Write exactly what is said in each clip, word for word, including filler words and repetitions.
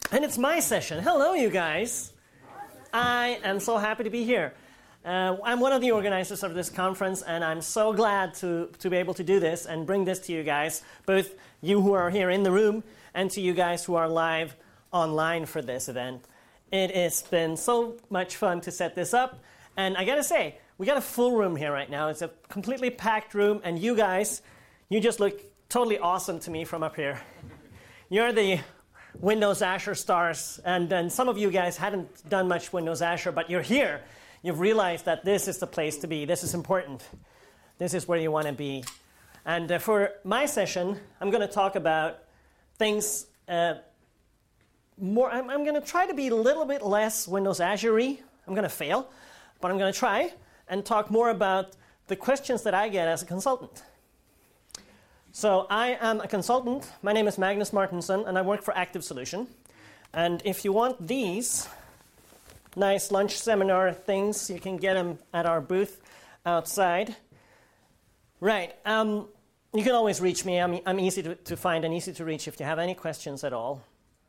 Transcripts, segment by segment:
And it's my session. Hello, you guys. I am so happy to be here. Uh, I'm one of the organizers of this conference, and I'm so glad to, to be able to do this and bring this to you guys, both you who are here in the room and to you guys who are live online for this event. It has been so much fun to set this up, and I gotta say, we got a full room here right now. It's a completely packed room, and you guys, you just look totally awesome to me from up here. You're the Windows Azure stars, and, and some of you guys hadn't done much Windows Azure, but you're here. You've realized that this is the place to be. This is important. This is where you want to be. And uh, for my session, I'm going to talk about things uh, more. I'm, I'm going to try to be a little bit less Windows Azure-y. I'm going to fail, but I'm going to try and talk more about the questions that I get as a consultant. So I am a consultant. My name is Magnus Martinsson, and I work for Active Solution. And if you want these nice lunch seminar things, you can get them at our booth outside. Right. Um, you can always reach me. I'm, I'm easy to, to find and easy to reach if you have any questions at all.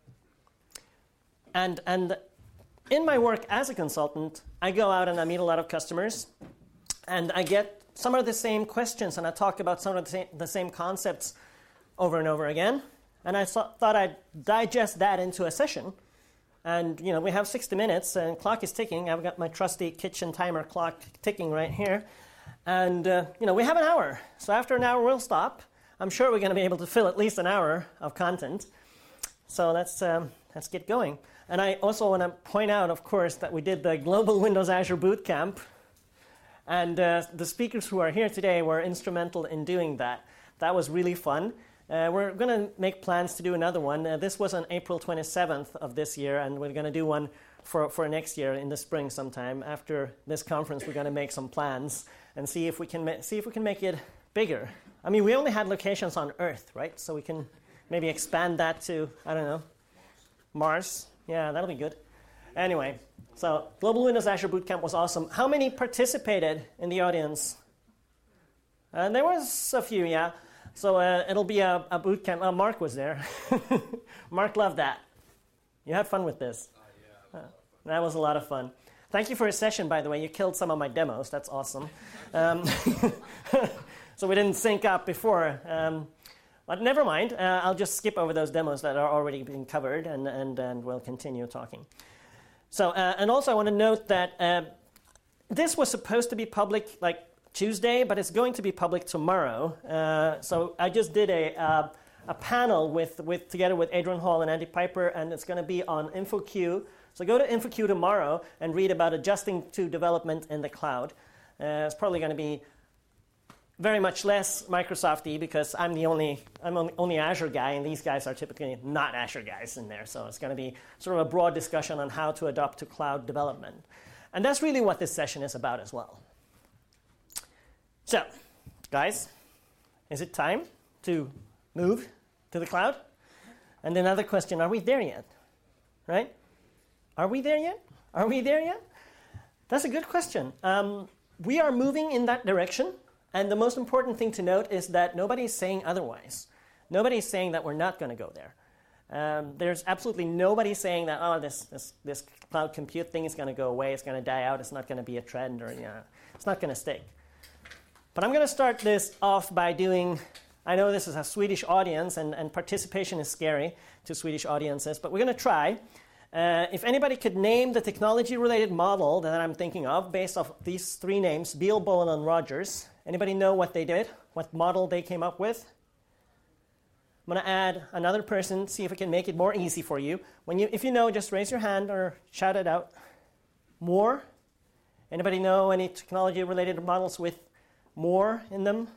And, and in my work as a consultant, I go out and I meet a lot of customers, and I get some of the same questions, and I talk about some of the same, the same concepts over and over again. And I thought I'd digest that into a session. And, you know, we have sixty minutes, and clock is ticking. I've got my trusty kitchen timer clock ticking right here. And, uh, you know, we have an hour. So after an hour, we'll stop. I'm sure we're going to be able to fill at least an hour of content. So let's, um, let's get going. And I also want to point out, of course, that we did the Global Windows Azure Bootcamp. And uh, the speakers who are here today were instrumental in doing that. That was really fun. Uh, we're going to make plans to do another one. Uh, this was on April twenty-seventh of this year, and we're going to do one for, for next year in the spring sometime. After this conference, we're going to make some plans and see if we can ma- see if we can make it bigger. I mean, we only had locations on Earth, right? So we can maybe expand that to, I don't know, Mars. Yeah, that'll be good. Anyway. So, Global Windows Azure Bootcamp was awesome. How many participated in the audience? Uh, there was a few, yeah. So uh, it'll be a, a boot camp. Oh, Mark was there. Mark loved that. You had fun with this. Uh, yeah, uh, that was a lot of fun. Thank you for your session, by the way. You killed some of my demos. That's awesome. Um, so we didn't sync up before. Um, but never mind. Uh, I'll just skip over those demos that are already being covered, and, and, and we'll continue talking. So, uh, and also I want to note that uh, this was supposed to be public like Tuesday, but it's going to be public tomorrow. Uh, so I just did a uh, a panel with, with together with Adrian Hall and Andy Piper, and it's going to be on InfoQ. So go to InfoQ tomorrow and read about adjusting to development in the cloud. Uh, it's probably going to be very much less Microsoft-y because I'm the only I'm only, only Azure guy, and these guys are typically not Azure guys in there. So it's going to be sort of a broad discussion on how to adopt to cloud development. And that's really what this session is about as well. So, guys, is it time to move to the cloud? And another question, are we there yet? Right? Are we there yet? Are we there yet? That's a good question. Um, we are moving in that direction. And the most important thing to note is that nobody's saying otherwise. Nobody's saying that we're not going to go there. Um, there's absolutely nobody saying that, oh, this, this, this cloud compute thing is going to go away, it's going to die out, it's not going to be a trend, or you know, it's not going to stick. But I'm going to start this off by doing, I know this is a Swedish audience, and, and participation is scary to Swedish audiences, but we're going to try. Uh, if anybody could name the technology-related model that I'm thinking of based off these three names, Beal, Bowen, and Rogers. Anybody know what they did? What model they came up with? I'm going to add another person, see if we can make it more easy for you. When you, if you know, just raise your hand or shout it out. More? Anybody know any technology-related models with more in them?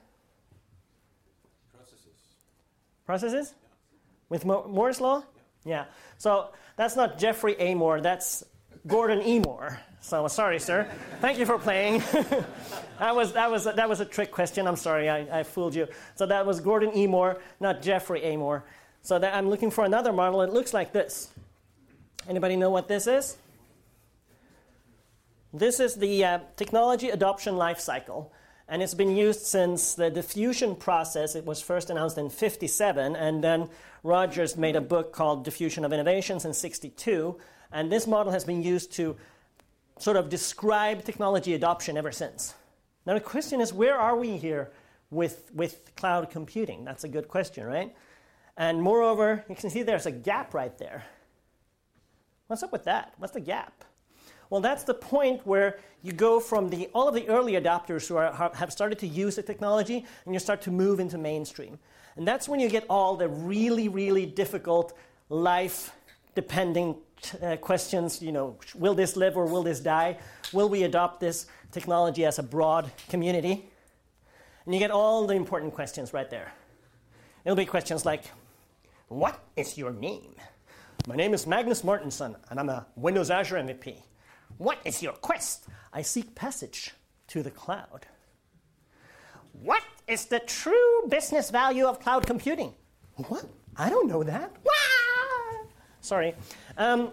Processes. Processes? Yeah. With Mo- Moore's law? Yeah. yeah. So that's not Jeffrey A. Moore, that's Gordon E. Moore. So sorry, sir. Thank you for playing. that was that was that was a trick question. I'm sorry, I, I fooled you. So that was Gordon E. Moore, not Jeffrey A. Moore. So that I'm looking for another model. It looks like this. Anybody know what this is? This is the uh, technology adoption life cycle. And it's been used since the diffusion process. It was first announced in fifty-seven, and then Rogers made a book called Diffusion of Innovations in sixty-two. And this model has been used to sort of describe technology adoption ever since. Now the question is, where are we here with, with cloud computing? That's a good question, right? And moreover, you can see there's a gap right there. What's up with that? What's the gap? Well, that's the point where you go from the, all of the early adopters who are, have started to use the technology, and you start to move into mainstream. And that's when you get all the really, really difficult life-depending uh, questions. You know, will this live or will this die? Will we adopt this technology as a broad community? And you get all the important questions right there. It'll be questions like, what is your name? My name is Magnus Mortensen, and I'm a Windows Azure M V P. What is your quest? I seek passage to the cloud. What is the true business value of cloud computing? What? I don't know that. Wah! Sorry. Um,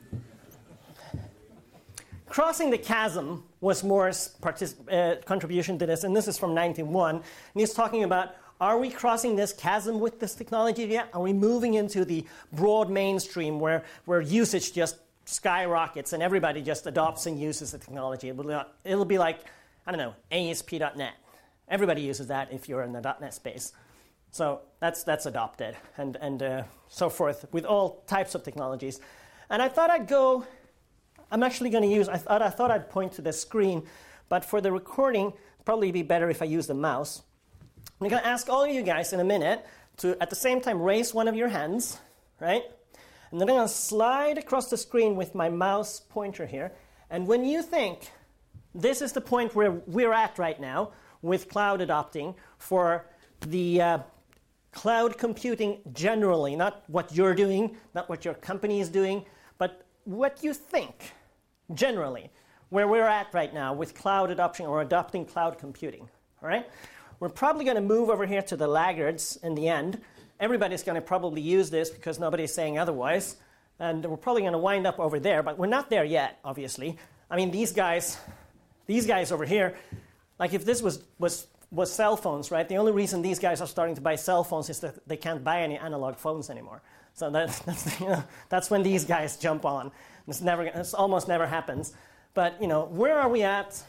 Crossing the Chasm was Moore's partic- uh, contribution to this, and this is from ninety-one. And he's talking about, are we crossing this chasm with this technology yet? Are we moving into the broad mainstream where, where usage just skyrockets and everybody just adopts and uses the technology? It will, it'll be like, I don't know, A S P dot net. Everybody uses that if you're in the .NET space. So that's that's adopted, and, and uh, so forth with all types of technologies. And I thought I'd go, I'm actually going to use, I thought, I thought I'd point to the screen, but for the recording, it'd probably be better if I use the mouse. I'm going to ask all of you guys in a minute to, at the same time, raise one of your hands, right? And then I'm going to slide across the screen with my mouse pointer here. And when you think this is the point where we're at right now with cloud adopting for the uh, cloud computing generally, not what you're doing, not what your company is doing, but what you think generally, where we're at right now with cloud adoption or adopting cloud computing, all right? We're probably going to move over here to the laggards in the end. Everybody's going to probably use this because nobody's saying otherwise. And we're probably going to wind up over there, but we're not there yet, obviously. I mean, these guys, these guys over here, like if this was, was, was cell phones, right? The only reason these guys are starting to buy cell phones is that they can't buy any analog phones anymore. So that, that's, you know, that's when these guys jump on. This never, this almost never happens. But, you know, where are we at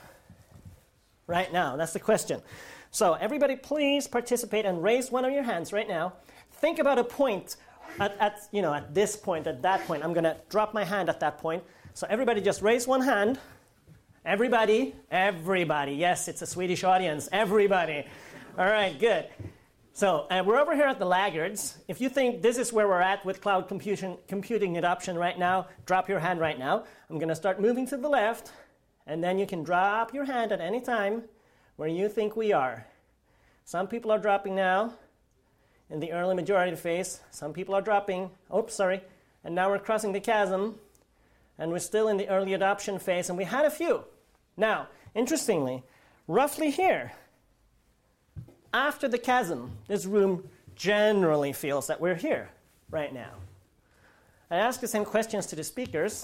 right now? That's the question. So everybody please participate and raise one of your hands right now. Think about a point at, at, you know, at this point, at that point. I'm going to drop my hand at that point. So everybody just raise one hand. Everybody, everybody. Yes, it's a Swedish audience. Everybody. All right, good. So uh, we're over here at the laggards. If you think this is where we're at with cloud computing, computing adoption right now, drop your hand right now. I'm going to start moving to the left, and then you can drop your hand at any time where you think we are. Some people are dropping now in the early majority phase. Some people are dropping. Oops, sorry. And now we're crossing the chasm, and we're still in the early adoption phase, and we had a few. Now, interestingly, roughly here, after the chasm, this room generally feels that we're here right now. I ask the same questions to the speakers,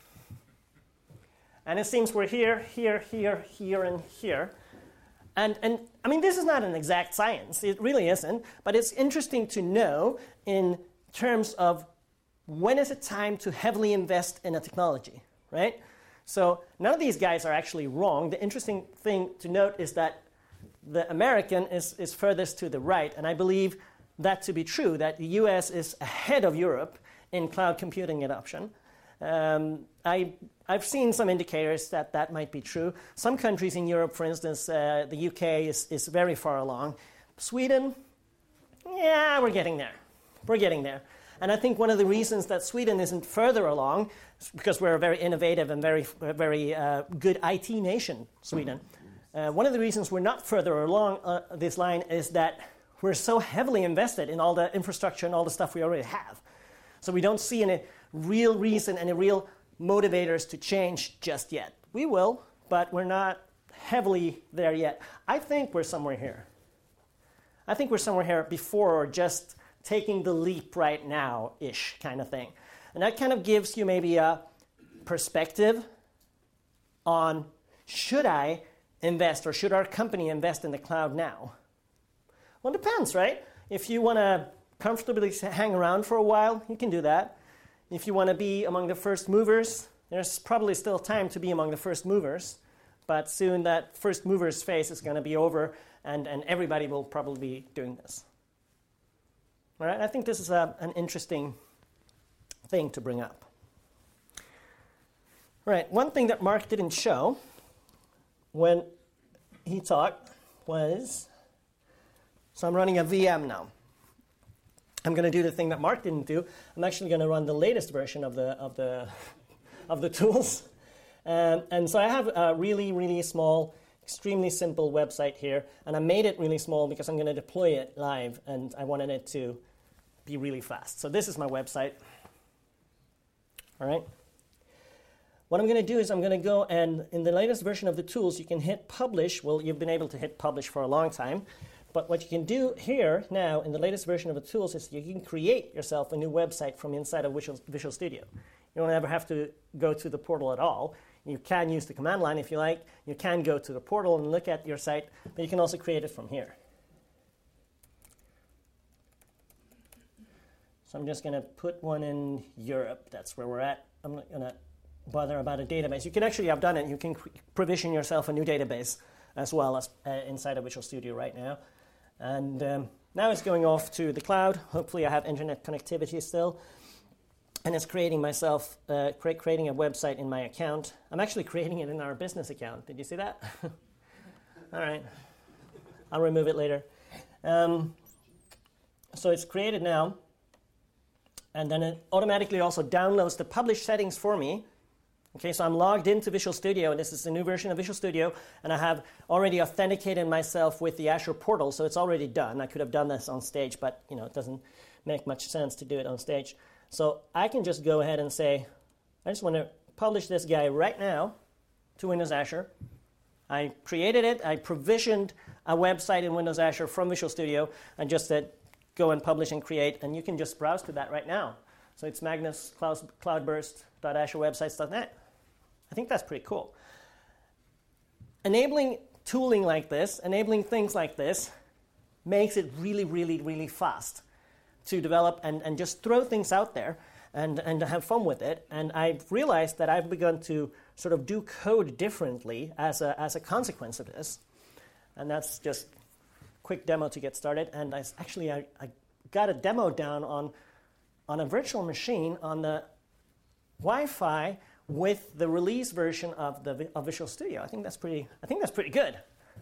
and it seems we're here, here, here, here, and here. And, and I mean, this is not an exact science. It really isn't. But it's interesting to know in terms of when is it time to heavily invest in a technology, right? So none of these guys are actually wrong. The interesting thing to note is that the American is, is furthest to the right. And I believe that to be true, that the U S is ahead of Europe in cloud computing adoption. Um, I, I've seen some indicators that that might be true. Some countries in Europe, for instance, uh, the U K is, is very far along. Sweden, yeah, we're getting there. We're getting there. And I think one of the reasons that Sweden isn't further along is because we're a very innovative and very, very uh, good I T nation, Sweden. Uh, one of the reasons we're not further along uh, this line is that we're so heavily invested in all the infrastructure and all the stuff we already have. So we don't see any real reason, any real motivators to change just yet. We will, but we're not heavily there yet. I think we're somewhere here. I think we're somewhere here before or just taking the leap right now-ish kind of thing. And that kind of gives you maybe a perspective on, should I invest, or should our company invest in the cloud now? Well, it depends, right? If you want to comfortably hang around for a while, you can do that. If you want to be among the first movers, there's probably still time to be among the first movers, but soon that first movers phase is going to be over, and, and everybody will probably be doing this. All right? I think this is a, an interesting thing to bring up. All right, one thing that Mark didn't show when he talked was, so I'm running a V M now. I'm going to do the thing that Mark didn't do. I'm actually going to run the latest version of the of the of the tools, um, and so I have a really really small, extremely simple website here, and I made it really small because I'm going to deploy it live, and I wanted it to be really fast. So this is my website. All right. What I'm going to do is I'm going to go and in the latest version of the tools, you can hit publish. Well, you've been able to hit publish for a long time. But what you can do here now in the latest version of the tools is you can create yourself a new website from inside of Visual, Visual Studio. You don't ever have to go to the portal at all. You can use the command line if you like. You can go to the portal and look at your site, but you can also create it from here. So I'm just going to put one in Europe. That's where we're at. I'm not going to bother about a database. You can actually have done it. You can provision yourself a new database as well as uh, inside of Visual Studio right now. And um, now it's going off to the cloud. Hopefully I have internet connectivity still. And it's creating myself, uh, cre- creating a website in my account. I'm actually creating it in our business account. Did you see that? All right. I'll remove it later. Um, so it's created now. And then it automatically also downloads the published settings for me. Okay, so I'm logged into Visual Studio, and this is the new version of Visual Studio, and I have already authenticated myself with the Azure portal, so it's already done. I could have done this on stage, but you know it doesn't make much sense to do it on stage. So I can just go ahead and say, I just want to publish this guy right now to Windows Azure. I created it. I provisioned a website in Windows Azure from Visual Studio, and just said, go and publish and create, and you can just browse to that right now. So it's magnus cloudburst dot azure websites dot net. I think that's pretty cool. Enabling tooling like this, enabling things like this, makes it really, really, really fast to develop and, and just throw things out there and, and have fun with it. And I've realized that I've begun to sort of do code differently as a, as a consequence of this. And that's just a quick demo to get started. And I, actually, I, I got a demo down on, on a virtual machine on the Wi-Fi with the release version of the of Visual Studio. I think that's pretty. I think that's pretty good.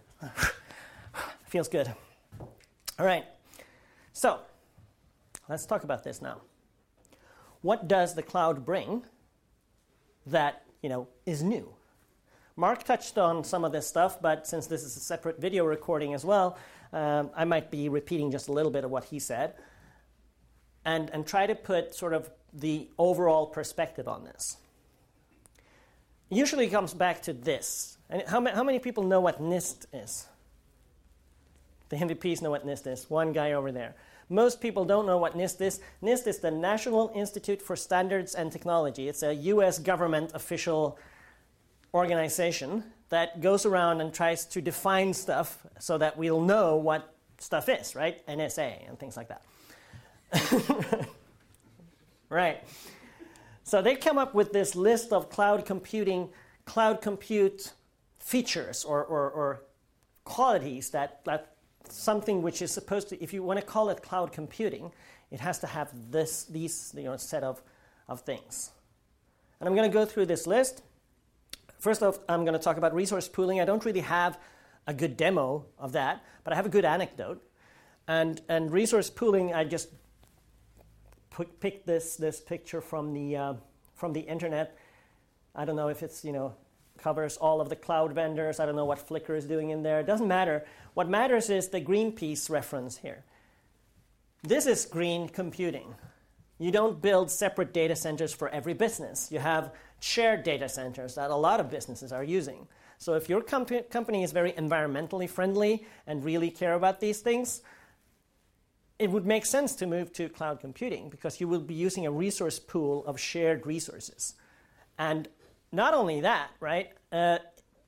Feels good. All right. So let's talk about this now. What does the cloud bring that you know is new? Mark touched on some of this stuff, but since this is a separate video recording as well, um, I might be repeating just a little bit of what he said, and and try to put sort of the overall perspective on this. Usually comes back to this. And how, ma- how many people know what NIST is? The M V Ps know what NIST is. One guy over there. Most people don't know what NIST is. NIST is the National Institute for Standards and Technology. It's a U S government official organization that goes around and tries to define stuff so that we'll know what stuff is, right? N S A and things like that. Right. So they come up with this list of cloud computing, cloud compute features or, or, or qualities that, that something which is supposed to, if you want to call it cloud computing, it has to have this, these you know, set of, of things. And I'm going to go through this list. First off, I'm going to talk about resource pooling. I don't really have a good demo of that, but I have a good anecdote. And, and resource pooling, I just pick this this picture from the uh, from the internet. I don't know if it's you know covers all of the cloud vendors. I don't know what Flickr is doing in there. It doesn't matter. What matters is the Greenpeace reference here. This is green computing. You don't build separate data centers for every business. You have shared data centers that a lot of businesses are using. So if your comp- company is very environmentally friendly and really care about these things, it would make sense to move to cloud computing because you will be using a resource pool of shared resources. And not only that, right? Uh,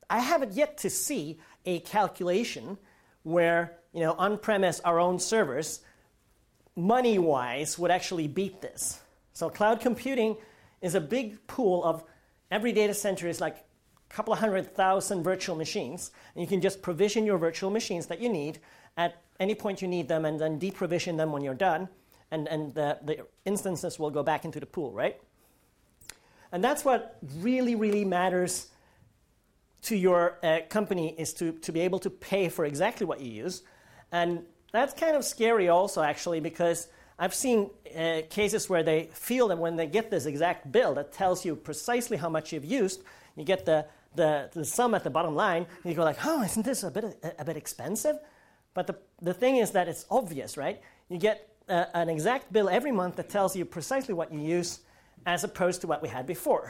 I haven't yet to see a calculation where, you know, on-premise, our own servers, money-wise, would actually beat this. So cloud computing is a big pool of every data center is like a couple of hundred thousand virtual machines, and you can just provision your virtual machines that you need at any point you need them, and then deprovision them when you're done, and, and the, the instances will go back into the pool, right? And that's what really, really matters to your uh, company, is to, to be able to pay for exactly what you use. And that's kind of scary also, actually, because I've seen uh, cases where they feel that when they get this exact bill that tells you precisely how much you've used, you get the, the, the sum at the bottom line, and you go like, oh, isn't this a bit, a, a bit expensive? But the, the thing is that it's obvious, right? You get uh, an exact bill every month that tells you precisely what you use, as opposed to what we had before.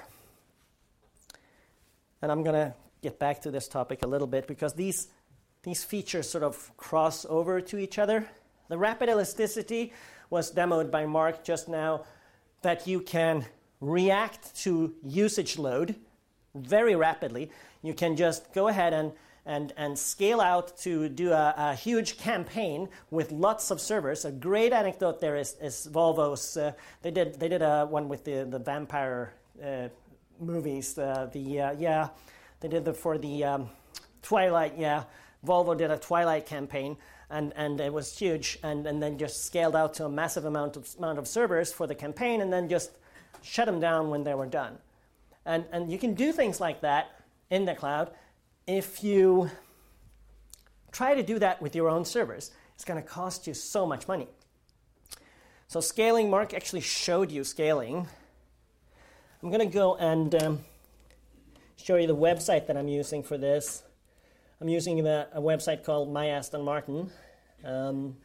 And I'm going to get back to this topic a little bit, because these, these features sort of cross over to each other. The rapid elasticity was demoed by Mark just now, that you can react to usage load very rapidly. You can just go ahead and, and, and scale out to do a, a huge campaign with lots of servers. A great anecdote there is, is Volvo's. Uh, they did they did a one with the, the vampire uh, movies. Uh, the uh, yeah. They did it for the um, Twilight, yeah. Volvo did a Twilight campaign, and, and it was huge, and, and then just scaled out to a massive amount of, amount of servers for the campaign, and then just shut them down when they were done. And, and you can do things like that in the cloud. If you try to do that with your own servers, it's going to cost you so much money. So scaling, Mark actually showed you scaling. I'm going to go and Um, show you the website that I'm using for this. I'm using the, a website called My Aston Martin. Um,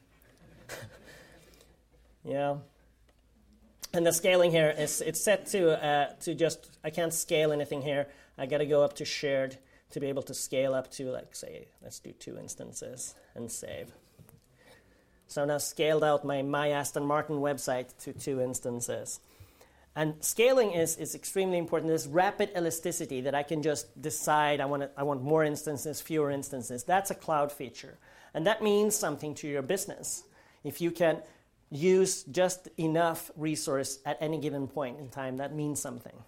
yeah. And the scaling here is it's set to uh, to just, I can't scale anything here. I got to go up to shared to be able to scale up to, like, say, let's do two instances and save. So now scaled out my My Aston Martin website to two instances. And scaling is, is extremely important. This rapid elasticity that I can just decide I want to, I want more instances, fewer instances. That's a cloud feature. And that means something to your business. If you can use just enough resource at any given point in time, that means something.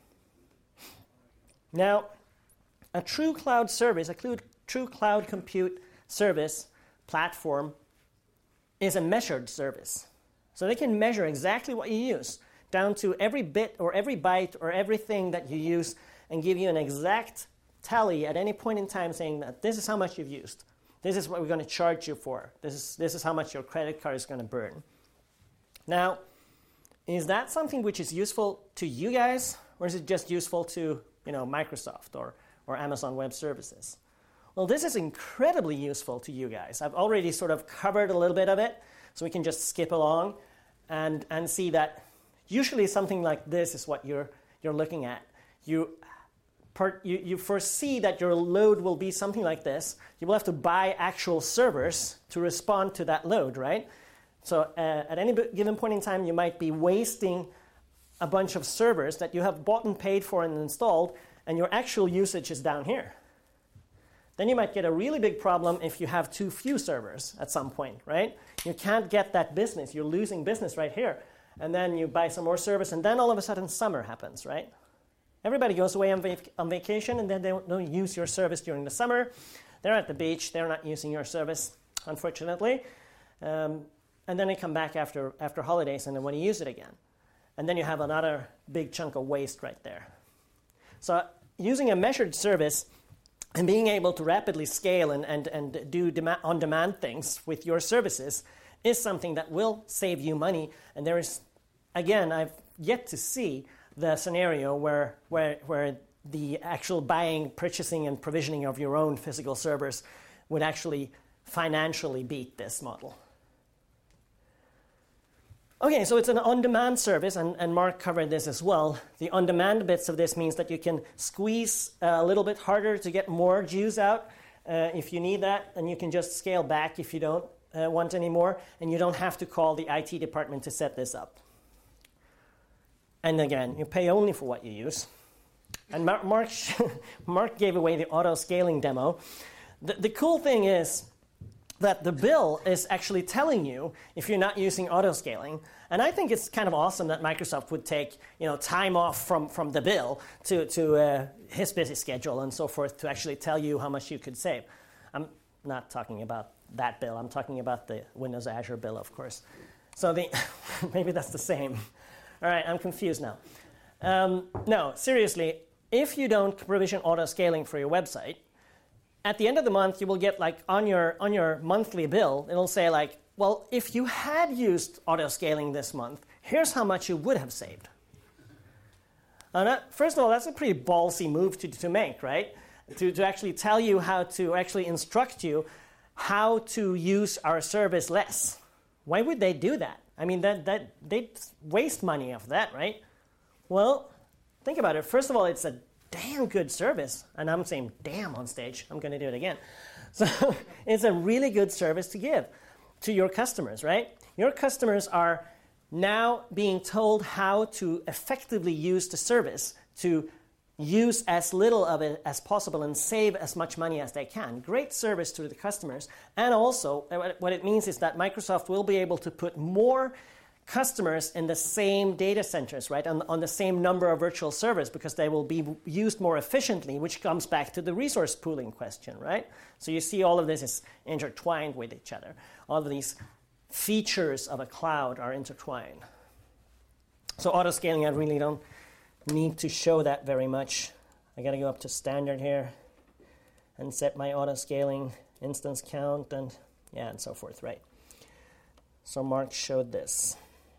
Now, a true cloud service, a cl- true cloud compute service platform is a measured service. So they can measure exactly what you use, down to every bit or every byte or everything that you use, and give you an exact tally at any point in time saying that this is how much you've used. This is what we're going to charge you for. This is, this is how much your credit card is going to burn. Now, is that something which is useful to you guys, or is it just useful to, you know, Microsoft or, or Amazon Web Services? Well, this is incredibly useful to you guys. I've already sort of covered a little bit of it, so we can just skip along and, and see that usually something like this is what you're, you're looking at. You, per, you, you foresee that your load will be something like this. You will have to buy actual servers to respond to that load, right? So uh, at any given point in time, you might be wasting a bunch of servers that you have bought and paid for and installed, and your actual usage is down here. Then you might get a really big problem if you have too few servers at some point, right? You can't get that business. You're losing business right here. And then you buy some more service, and then all of a sudden summer happens, right? Everybody goes away on, vac- on vacation, and then they don't, don't use your service during the summer. They're at the beach. They're not using your service, unfortunately. Um, and then they come back after, after holidays, and they want to use it again. And then you have another big chunk of waste right there. So using a measured service and being able to rapidly scale and, and, and do dema- on-demand things with your services is something that will save you money. And there is, again, I've yet to see the scenario where, where, where the actual buying, purchasing, and provisioning of your own physical servers would actually financially beat this model. Okay, so it's an on-demand service, and, and Mark covered this as well. The on-demand bits of this means that you can squeeze a little bit harder to get more juice out uh, if you need that, and you can just scale back if you don't uh, want any more, and you don't have to call the I T department to set this up. And again, you pay only for what you use. And Mark, Mark, Mark gave away the auto-scaling demo. The, the cool thing is that the bill is actually telling you if you're not using auto-scaling. And I think it's kind of awesome that Microsoft would take, you know, time off from, from the bill to, to uh, his busy schedule and so forth to actually tell you how much you could save. I'm not talking about that bill. I'm talking about the Windows Azure bill, of course. So the maybe that's the same. All right, I'm confused now. Um, no, seriously, if you don't provision auto-scaling for your website, at the end of the month, you will get, like, on your on your monthly bill, it'll say, like, well, if you had used auto-scaling this month, here's how much you would have saved. And that, first of all, that's a pretty ballsy move to, to make, right? To, to actually tell you how to actually instruct you how to use our service less. Why would they do that? I mean, that that they waste money off that, right? Well, think about it. First of all, it's a damn good service. And I'm saying damn on stage. I'm going to do it again. So it's a really good service to give to your customers, right? Your customers are now being told how to effectively use the service to use as little of it as possible and save as much money as they can. Great service to the customers. And also, what it means is that Microsoft will be able to put more customers in the same data centers, right, on, on the same number of virtual servers because they will be used more efficiently, which comes back to the resource pooling question, right? So you see all of this is intertwined with each other. All of these features of a cloud are intertwined. So auto-scaling, I really don't need to show that very much. I got to go up to standard here and set my auto-scaling instance count and yeah, and so forth, right? So Mark showed this.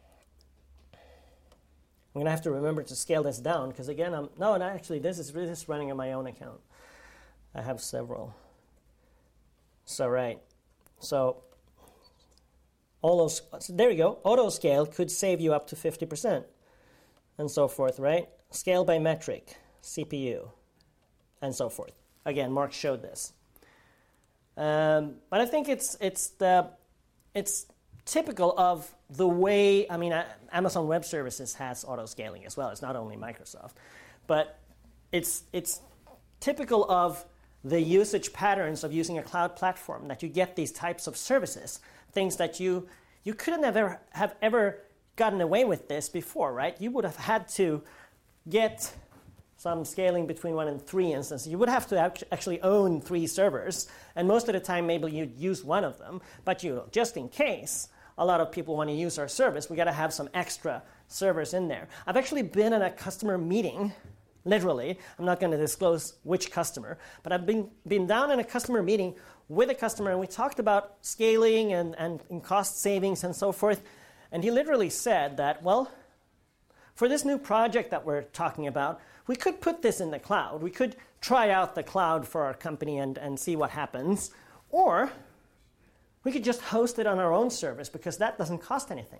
I'm going to have to remember to scale this down because again, I'm no, and actually this is this is running on my own account. I have several. So right, so all those. So there you go. Auto scale could save you up to fifty percent, and so forth. Right? Scale by metric, C P U, and so forth. Again, Mark showed this. Um, but I think it's it's the it's typical of the way, I mean, Amazon Web Services has auto-scaling as well. It's not only Microsoft. But it's it's typical of the usage patterns of using a cloud platform that you get these types of services, things that you you couldn't have ever, have ever gotten away with this before, right? You would have had to get some scaling between one and three instances. You would have to act- actually own three servers, and most of the time maybe you'd use one of them, but you just in case a lot of people want to use our service, we got to have some extra servers in there. I've actually been in a customer meeting, literally. I'm not going to disclose which customer, but I've been, been down in a customer meeting with a customer, and we talked about scaling and, and, and cost savings and so forth, and he literally said that, well, for this new project that we're talking about, we could put this in the cloud. We could try out the cloud for our company and, and see what happens, or we could just host it on our own service because that doesn't cost anything.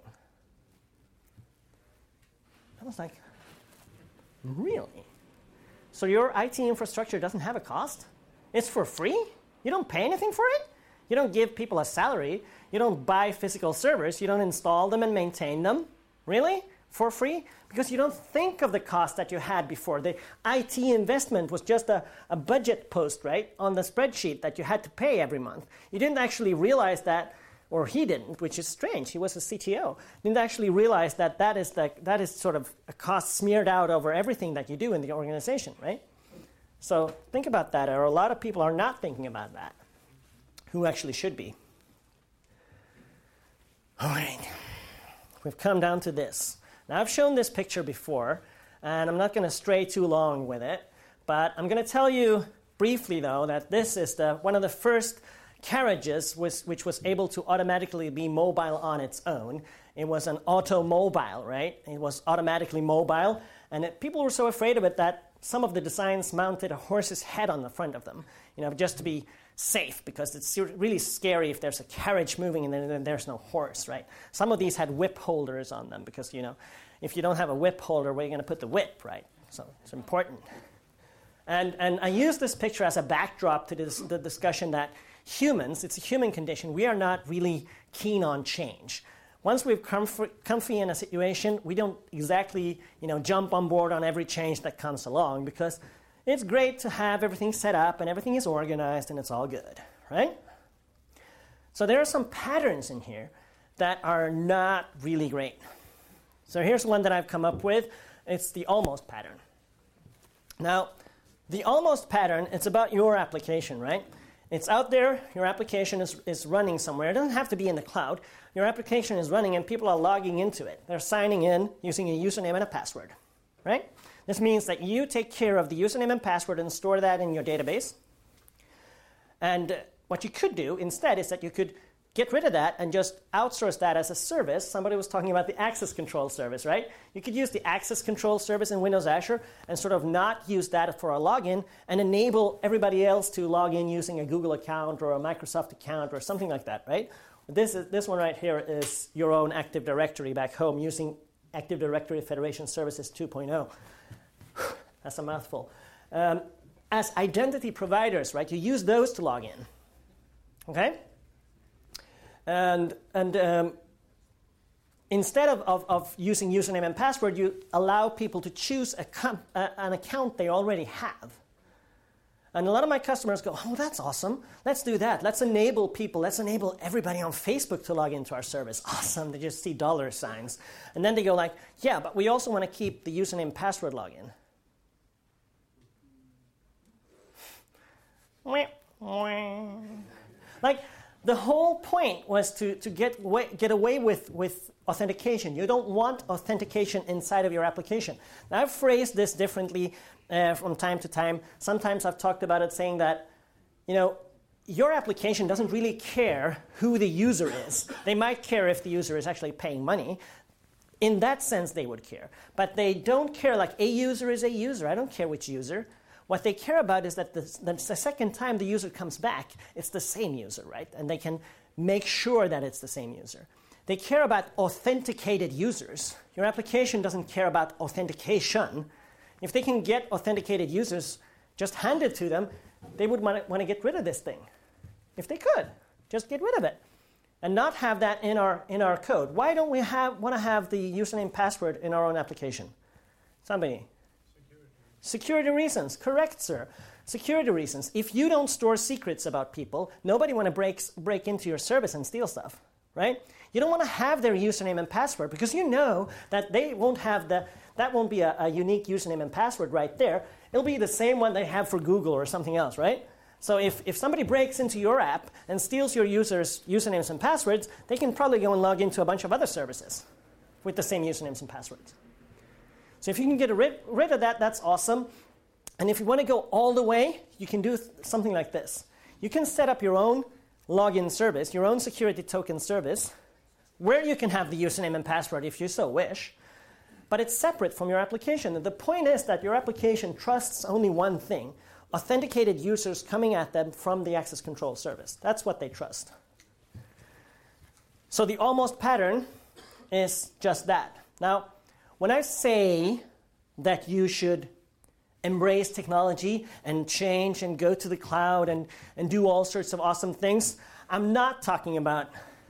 I was like, really? So your I T infrastructure doesn't have a cost? It's for free? You don't pay anything for it? You don't give people a salary. You don't buy physical servers. You don't install them and maintain them. Really? For free? Because you don't think of the cost that you had before. The I T investment was just a, a budget post, right, on the spreadsheet that you had to pay every month. You didn't actually realize that, or he didn't, which is strange. He was a C T O. Didn't actually realize that that is, the, that is sort of a cost smeared out over everything that you do in the organization, right? So think about that. Or a lot of people are not thinking about that, who actually should be. All right. We've come down to this. Now, I've shown this picture before, and I'm not going to stray too long with it, but I'm going to tell you briefly, though, that this is the, one of the first carriages was, which was able to automatically be mobile on its own. It was an automobile, right? It was automatically mobile, and it, people were so afraid of it that some of the designs mounted a horse's head on the front of them, you know, just to be safe, because it's really scary if there's a carriage moving and then there's no horse, right? Some of these had whip holders on them because, you know, if you don't have a whip holder, where are you going to put the whip, right? So it's important. And and I use this picture as a backdrop to this, the discussion that humans, it's a human condition, we are not really keen on change. Once we're comfy, comfy in a situation, we don't exactly, you know, jump on board on every change that comes along, because it's great to have everything set up and everything is organized and it's all good, right? So there are some patterns in here that are not really great. So here's one that I've come up with. It's the almost pattern. Now, the almost pattern, it's about your application, right? It's out there, your application is, is running somewhere. It doesn't have to be in the cloud. Your application is running and people are logging into it. They're signing in using a username and a password, right? This means that you take care of the username and password and store that in your database. And uh, what you could do instead is that you could get rid of that and just outsource that as a service. Somebody was talking about the access control service, right? You could use the access control service in Windows Azure and sort of not use that for a login and enable everybody else to log in using a Google account or a Microsoft account or something like that, right? This, is, this one right here is your own Active Directory back home using Active Directory Federation Services two point oh. That's a mouthful. Um, as identity providers, right, you use those to log in, okay? And, and um, instead of, of, of using username and password, you allow people to choose a com- uh, an account they already have. And a lot of my customers go, oh, that's awesome. Let's do that. Let's enable people. Let's enable everybody on Facebook to log into our service. Awesome. They just see dollar signs. And then they go like, yeah, but we also want to keep the username and password login. Like, the whole point was to, to get, way, get away with, with authentication. You don't want authentication inside of your application. Now, I've phrased this differently uh, from time to time. Sometimes I've talked about it saying that, you know, your application doesn't really care who the user is. They might care if the user is actually paying money. In that sense, they would care. But they don't care like a user is a user. I don't care which user. What they care about is that the, the second time the user comes back, it's the same user, right? And they can make sure that it's the same user. They care about authenticated users. Your application doesn't care about authentication. If they can get authenticated users, just hand it to them, they would want to get rid of this thing. If they could, just get rid of it and not have that in our, in our code. Why don't we have, want to have the username password in our own application? Somebody. Security reasons. Correct, sir. Security reasons. If you don't store secrets about people, nobody want to break, break into your service and steal stuff, right? You don't want to have their username and password because you know that they won't have the, that won't be a, a unique username and password right there. It'll be the same one they have for Google or something else, right? So if, if somebody breaks into your app and steals your users' usernames and passwords, they can probably go and log into a bunch of other services with the same usernames and passwords. So if you can get rid, rid of that, that's awesome. And if you want to go all the way, you can do th- something like this. You can set up your own login service, your own security token service, where you can have the username and password if you so wish, but it's separate from your application. And the point is that your application trusts only one thing, authenticated users coming at them from the access control service. That's what they trust. So the almost pattern is just that. Now, when I say that you should embrace technology and change and go to the cloud and, and do all sorts of awesome things, I'm not talking about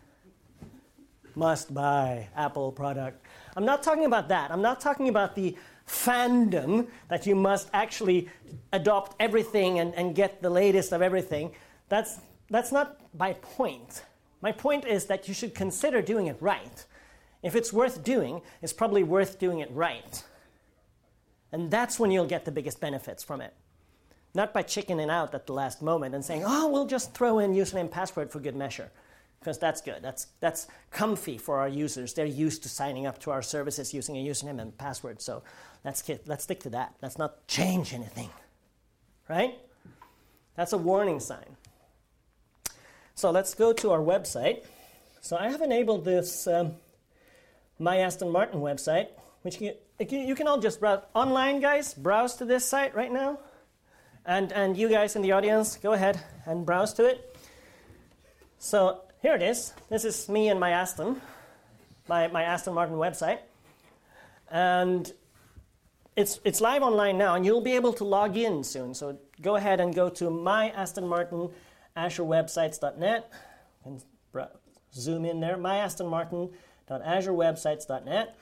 must-buy Apple product. I'm not talking about that. I'm not talking about the fandom that you must actually adopt everything and, and get the latest of everything. That's, that's not my point. My point is that you should consider doing it right. If it's worth doing, it's probably worth doing it right. And that's when you'll get the biggest benefits from it. Not by chickening out at the last moment and saying, oh, we'll just throw in username and password for good measure. Because that's good. That's, that's comfy for our users. They're used to signing up to our services using a username and password. So let's, get, let's stick to that. Let's not change anything. Right? That's a warning sign. So let's go to our website. So I have enabled this Um, My Aston Martin website, which you, you can all just browse. Online, guys, browse to this site right now. And, and you guys in the audience, go ahead and browse to it. So here it is. This is me and my Aston, my, my Aston Martin website. And it's, it's live online now, and you'll be able to log in soon. So go ahead and go to my Aston Martin Azure Websites dot net and zoom in there, my aston martin azure websites dot net.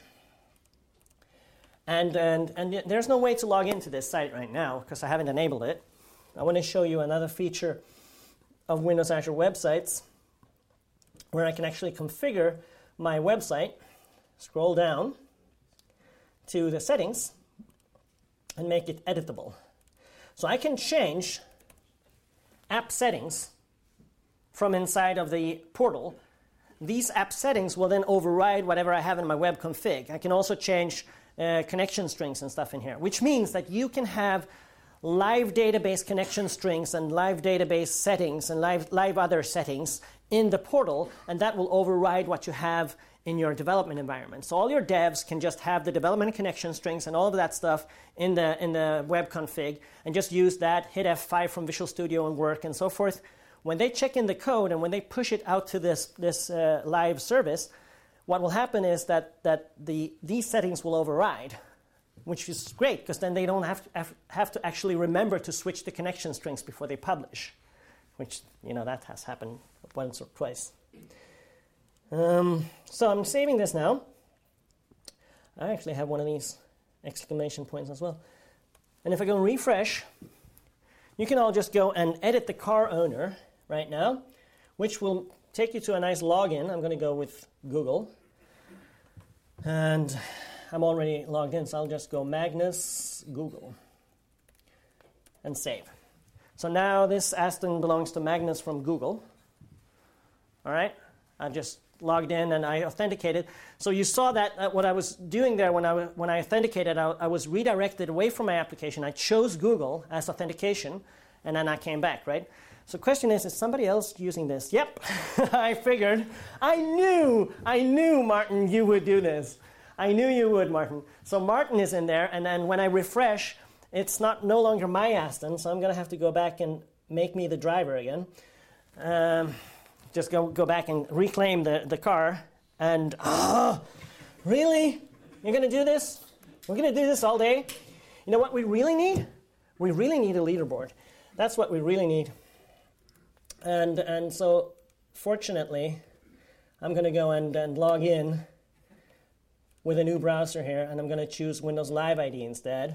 And, and, and there's no way to log into this site right now because I haven't enabled it. I want to show you another feature of Windows Azure Websites where I can actually configure my website, scroll down to the settings, and make it editable. So I can change app settings from inside of the portal. These app settings will then override whatever I have in my web config. I can also change uh, connection strings and stuff in here, which means that you can have live database connection strings and live database settings and live, live other settings in the portal, and that will override what you have in your development environment. So all your devs can just have the development connection strings and all of that stuff in the, in the web config and just use that, hit F five from Visual Studio and work and so forth. When they check in the code and when they push it out to this, this uh, live service, what will happen is that, that the, these settings will override, which is great because then they don't have to, have to actually remember to switch the connection strings before they publish, which, you know, that has happened once or twice. Um, so I'm saving this now. I actually have one of these exclamation points as well. And if I go refresh, you can all just go and edit the car owner right now, which will take you to a nice login. I'm going to go with Google. And I'm already logged in, so I'll just go Magnus Google and save. So now this Aston belongs to Magnus from Google. All right, I just logged in and I authenticated. So you saw that uh, what I was doing there when I, w- when I authenticated, I, I was redirected away from my application. I chose Google as authentication, and then I came back, right? So the question is, is somebody else using this? Yep, I figured. I knew, I knew, Martin, you would do this. I knew you would, Martin. So Martin is in there, and then when I refresh, it's not no longer my Aston, so I'm going to have to go back and make me the driver again. Um, just go go back and reclaim the, the car. And, oh, really? You're going to do this? We're going to do this all day? You know what we really need? We really need a leaderboard. That's what we really need. And and so, fortunately, I'm going to go and, and log in with a new browser here, and I'm going to choose Windows Live I D instead.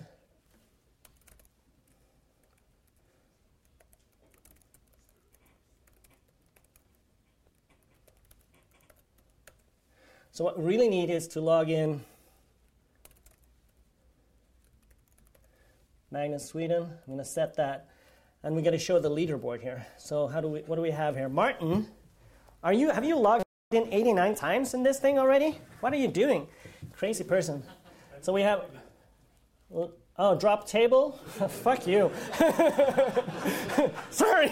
So what we really need is to log in Magnus Sweden. I'm going to set that. And we got to show the leaderboard here. So how do we? What do we have here? Martin, are you? Have you logged in eighty-nine times in this thing already? What are you doing? Crazy person. So we have. Oh, drop table? Fuck you. Sorry.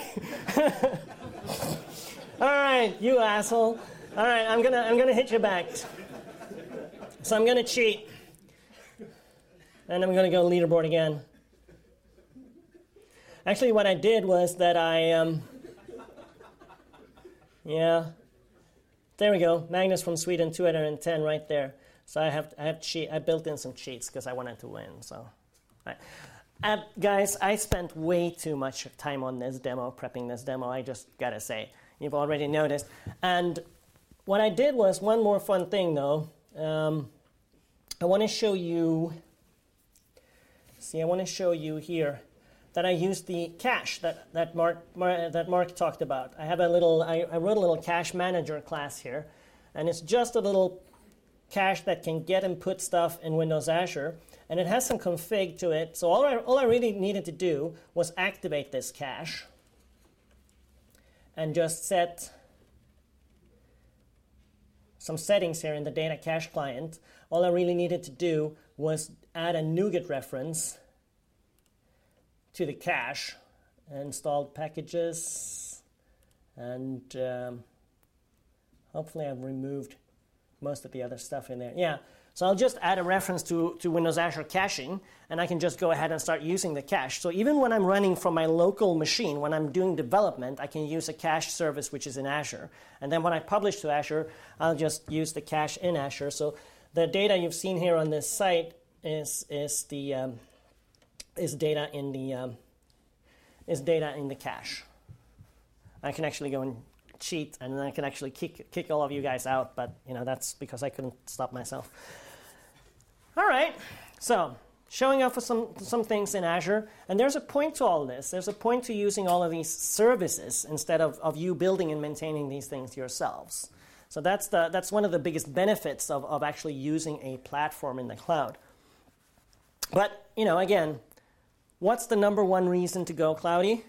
All right, you asshole. All right, I'm gonna I'm gonna hit you back. So I'm gonna cheat, and I'm gonna go leaderboard again. Actually, what I did was that I, um, yeah, there we go. Magnus from Sweden, two hundred ten right there. So I have I have cheat. I built in some cheats because I wanted to win. So, right. uh, guys, I spent way too much time on this demo, prepping this demo. I just gotta say, you've already noticed. And what I did was one more fun thing though. Um, I want to show you. See, I want to show you here that I used the cache that, that, Mark, Mark, that Mark talked about. I have a little, I, I wrote a little cache manager class here, and it's just a little cache that can get and put stuff in Windows Azure, and it has some config to it. So all I, all I really needed to do was activate this cache and just set some settings here in the data cache client. All I really needed to do was add a NuGet reference to the cache, installed packages, and um, hopefully I've removed most of the other stuff in there. Yeah, so I'll just add a reference to, to Windows Azure caching, and I can just go ahead and start using the cache. So even when I'm running from my local machine, when I'm doing development, I can use a cache service which is in Azure. And then when I publish to Azure, I'll just use the cache in Azure. So the data you've seen here on this site is, is the... Um, is data in the um, is data in the cache. I can actually go and cheat, and then I can actually kick kick all of you guys out. But you know that's because I couldn't stop myself. All right, so showing off some some things in Azure, and there's a point to all this. There's a point to using all of these services instead of, of you building and maintaining these things yourselves. So that's the that's one of the biggest benefits of, of actually using a platform in the cloud. But you know, again, what's the number one reason to go cloudy?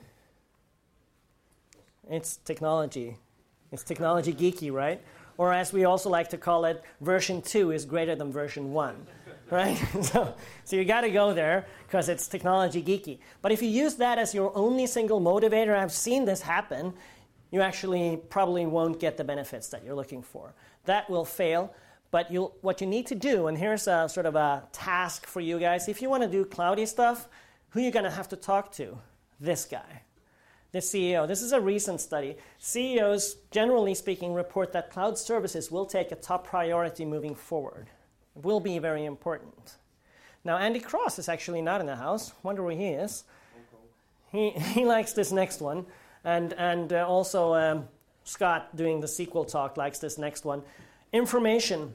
It's technology. It's technology geeky, right? Or as we also like to call it, version two is greater than version one, right? so, so you got to go there because it's technology geeky. But if you use that as your only single motivator, I've seen this happen, you actually probably won't get the benefits that you're looking for. That will fail. But you'll, what you need to do, and here's a sort of a task for you guys, if you want to do cloudy stuff, who are you going to have to talk to? This guy. The C E O. This is a recent study. C E Os, generally speaking, report that cloud services will take a top priority moving forward. It will be very important. Now, Andy Cross is actually not in the house. Wonder where he is. He he likes this next one. And, and uh, also um, Scott, doing the S Q L talk, likes this next one. Information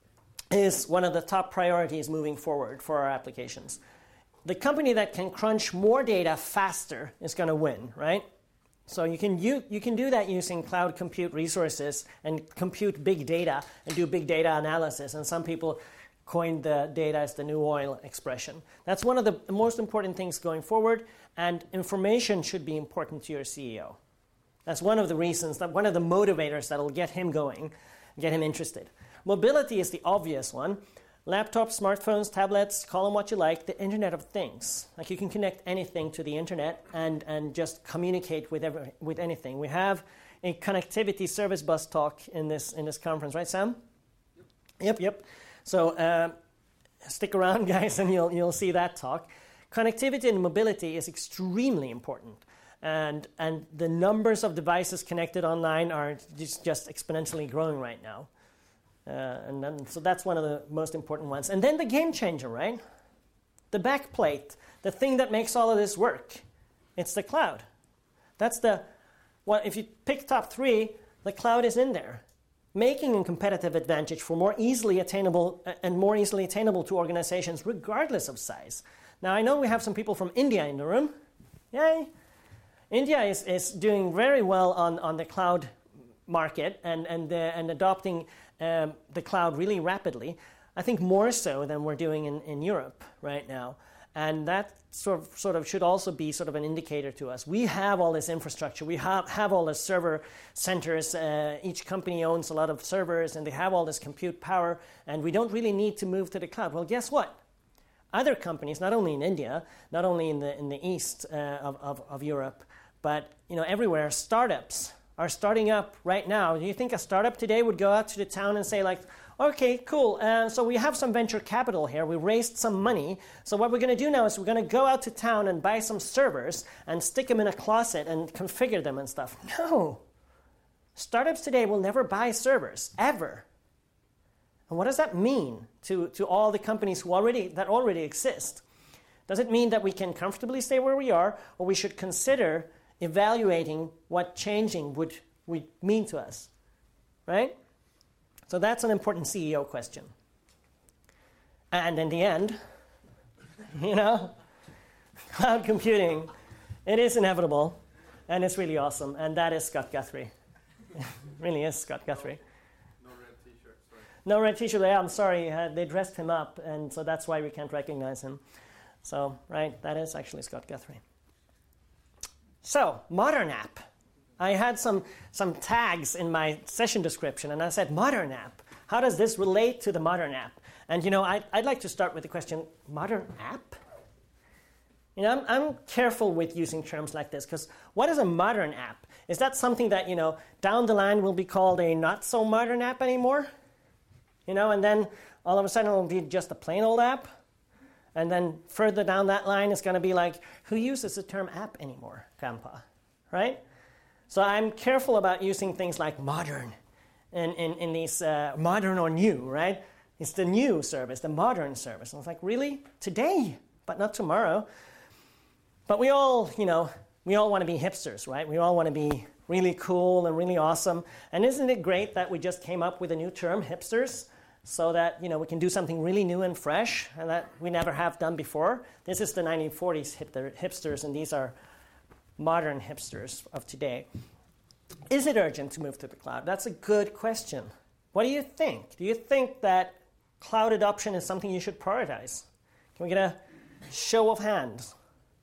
is one of the top priorities moving forward for our applications. The company that can crunch more data faster is going to win, right? So you can you, you can do that using cloud compute resources and compute big data and do big data analysis. And some people coined the data as the new oil expression. That's one of the most important things going forward. And information should be important to your C E O. That's one of the reasons, that one of the motivators that will get him going, get him interested. Mobility is the obvious one. Laptops, smartphones, tablets, call them what you like, the Internet of Things. Like you can connect anything to the Internet and, and just communicate with every, with anything. We have a connectivity service bus talk in this in this conference, right, Sam? Yep, yep. yep. So uh, stick around, guys, and you'll you'll see that talk. Connectivity and mobility is extremely important, and and the numbers of devices connected online are just, just exponentially growing right now. Uh, and then, so that's one of the most important ones. And then the game changer, right? The backplate, the thing that makes all of this work. It's the cloud. That's the, well, if you pick top three, the cloud is in there, making a competitive advantage for more easily attainable uh, and more easily attainable to organizations regardless of size. Now, I know we have some people from India in the room. Yay! India is, is doing very well on, on the cloud market and, and, uh, and adopting Um, the cloud really rapidly, I think more so than we're doing in, in Europe right now. And that sort of, sort of should also be sort of an indicator to us. We have all this infrastructure. We have, have all the server centers. Uh, each company owns a lot of servers, and they have all this compute power, and we don't really need to move to the cloud. Well, guess what? Other companies, not only in India, not only in the in the east uh, of, of, of Europe, but you know everywhere, startups are starting up right now. Do you think a startup today would go out to the town and say like, okay, cool, uh, so we have some venture capital here, we raised some money, so what we're going to do now is we're going to go out to town and buy some servers and stick them in a closet and configure them and stuff. No. Startups today will never buy servers, ever. And what does that mean to, to all the companies who already that already exist? Does it mean that we can comfortably stay where we are, or we should consider evaluating what changing would, would mean to us, right? So that's an important C E O question. And in the end, you know, cloud computing, it is inevitable, and it's really awesome, and that is Scott Guthrie. It really is Scott Guthrie. No red t-shirt, sorry. No red t-shirt, yeah, I'm sorry, uh, they dressed him up, and so that's why we can't recognize him. So, right, that is actually Scott Guthrie. So, modern app. I had some, some tags in my session description, and I said, modern app. How does this relate to the modern app? And, you know, I, I'd like to start with the question, modern app? You know, I'm, I'm careful with using terms like this, because what is a modern app? Is that something that, you know, down the line will be called a not-so-modern app anymore? You know, and then all of a sudden it will be just a plain old app? And then further down that line, it's going to be like, who uses the term app anymore, Grandpa? Right? So I'm careful about using things like modern in, in, in these uh, modern or new, right? It's the new service, the modern service. And it's like, really? Today, but not tomorrow. But we all, you know, we all want to be hipsters, right? We all want to be really cool and really awesome. And isn't it great that we just came up with a new term, hipsters, so that, you know, we can do something really new and fresh and that we never have done before? This is the nineteen forties hipsters, and these are modern hipsters of today. Is it urgent to move to the cloud? That's a good question. What do you think? Do you think that cloud adoption is something you should prioritize? Can we get a show of hands?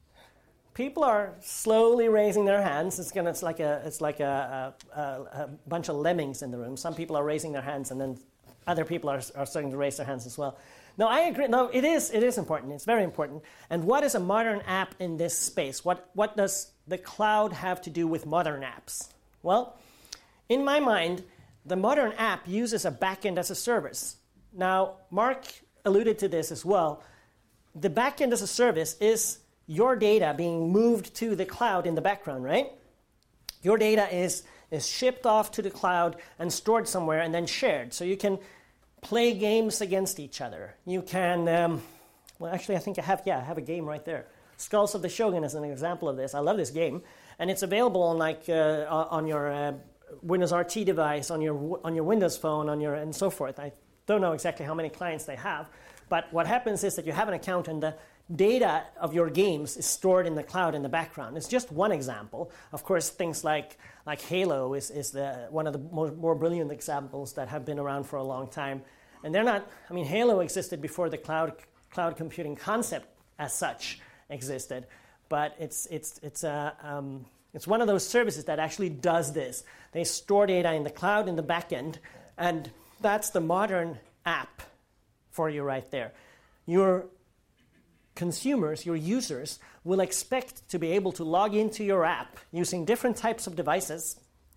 People are slowly raising their hands. It's, gonna, it's like, a, it's like a, a, a bunch of lemmings in the room. Some people are raising their hands, and then other people are, are starting to raise their hands as well. No, I agree. No, it is, it is important. It's very important. And what is a modern app in this space? What, what does the cloud have to do with modern apps? Well, in my mind, the modern app uses a backend as a service. Now, Mark alluded to this as well. The backend as a service is your data being moved to the cloud in the background, right? Your data is, is shipped off to the cloud and stored somewhere and then shared. So you can play games against each other. You can, um, well, actually, I think I have, yeah, I have a game right there. Skulls of the Shogun is an example of this. I love this game. And it's available on, like, uh, on your uh, Windows R T device, on your, on your Windows phone, on your, and so forth. I don't know exactly how many clients they have. But what happens is that you have an account and the data of your games is stored in the cloud in the background. It's just one example. Of course, things like, like Halo is, is the, one of the more, more brilliant examples that have been around for a long time. And they're not, I mean, Halo existed before the cloud, cloud computing concept as such existed. But it's, it's, it's, a, um, it's one of those services that actually does this. They store data in the cloud in the backend, and that's the modern app for you right there. Your consumers, your users, will expect to be able to log into your app using different types of devices,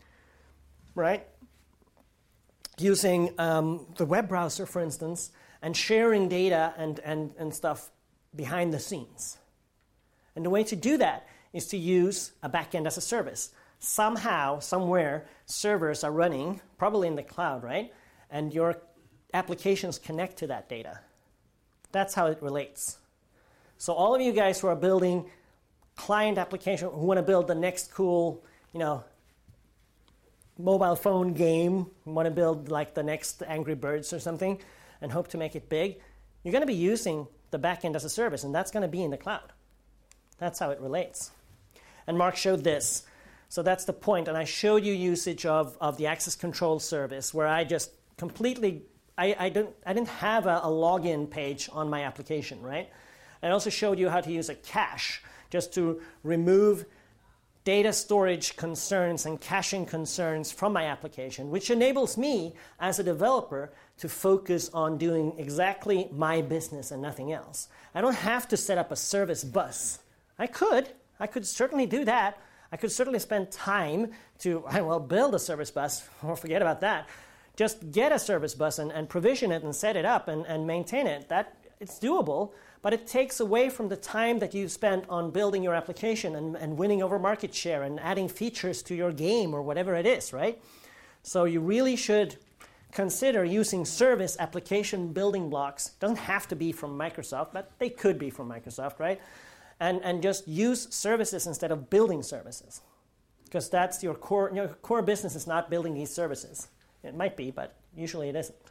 right? Using um, the web browser, for instance, and sharing data and, and, and stuff behind the scenes. And the way to do that is to use a backend as a service. Somehow, somewhere, servers are running, probably in the cloud, right? And your applications connect to that data. That's how it relates. So all of you guys who are building client application, who want to build the next cool, you know, mobile phone game, want to build like the next Angry Birds or something, and hope to make it big, you're going to be using the backend as a service, and that's going to be in the cloud. That's how it relates. And Mark showed this. So that's the point. And I showed you usage of, of the access control service, where I just completely, I, I, don't, I didn't have a, a login page on my application, right? I also showed you how to use a cache, just to remove data storage concerns and caching concerns from my application, which enables me as a developer to focus on doing exactly my business and nothing else. I don't have to set up a service bus. I could. I could certainly do that. I could certainly spend time to, well, build a service bus, or forget about that. Just get a service bus and, and provision it and set it up and, and maintain it. That, it's doable, but it takes away from the time that you spent on building your application and, and winning over market share and adding features to your game or whatever it is, right? So you really should consider using service application building blocks. It doesn't have to be from Microsoft, but they could be from Microsoft, right? And, and just use services instead of building services. Because that's your core, your core business is not building these services. It might be, but usually it isn't.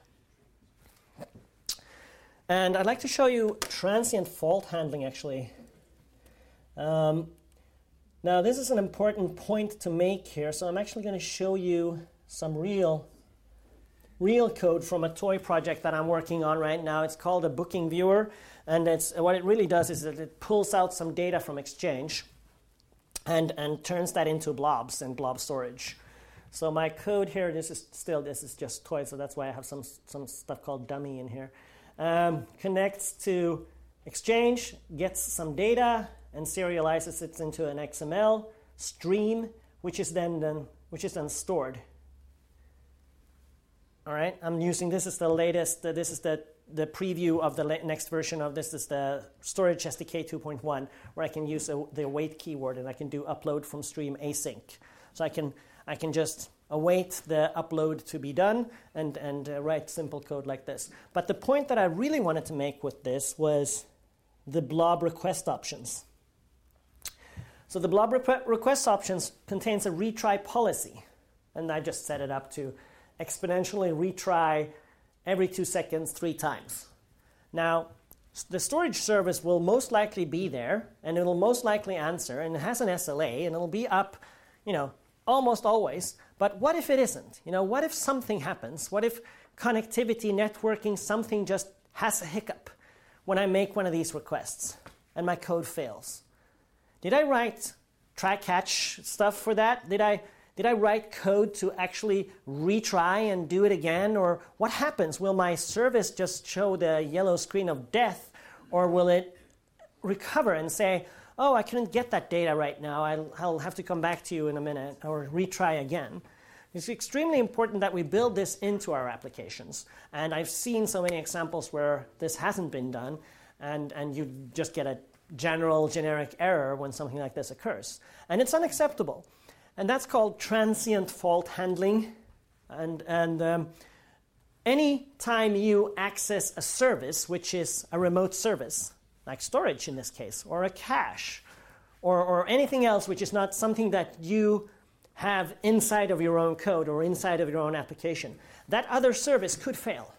And I'd like to show you transient fault handling, actually. Um, now, this is an important point to make here, so I'm actually going to show you some real, real code from a toy project that I'm working on right now. It's called a booking viewer, and it's, what it really does is that it pulls out some data from Exchange and, and turns that into blobs and blob storage. So my code here, this is still, this is just toy, so that's why I have some, some stuff called dummy in here. Um, connects to Exchange, gets some data, and serializes it into an X M L stream, which is then, then which is then stored. All right, I'm using, this is the latest, uh, this is the, the preview of the next version of this, is the Storage S D K two point one, where I can use a, the await keyword, and I can do upload from stream async. So I can, I can just await the upload to be done and, and uh, write simple code like this. But the point that I really wanted to make with this was the blob request options. So the blob requ- request options contains a retry policy. And I just set it up to exponentially retry every two seconds three times. Now, the storage service will most likely be there, and it'll most likely answer, and it has an S L A, and it'll be up, you know, almost always. But what if it isn't? You know, what if something happens? What if connectivity, networking, something just has a hiccup when I make one of these requests and my code fails? Did I write try-catch stuff for that? Did I did I write code to actually retry and do it again? Or what happens? Will my service just show the yellow screen of death, or will it recover and say, oh, I couldn't get that data right now. I'll, I'll have to come back to you in a minute, or retry again. It's extremely important that we build this into our applications. And I've seen so many examples where this hasn't been done, and, and you just get a general, generic error when something like this occurs. And it's unacceptable. And that's called transient fault handling. And, and um, any time you access a service, which is a remote service, like storage in this case, or a cache, or, or anything else which is not something that you have inside of your own code or inside of your own application, that other service could fail.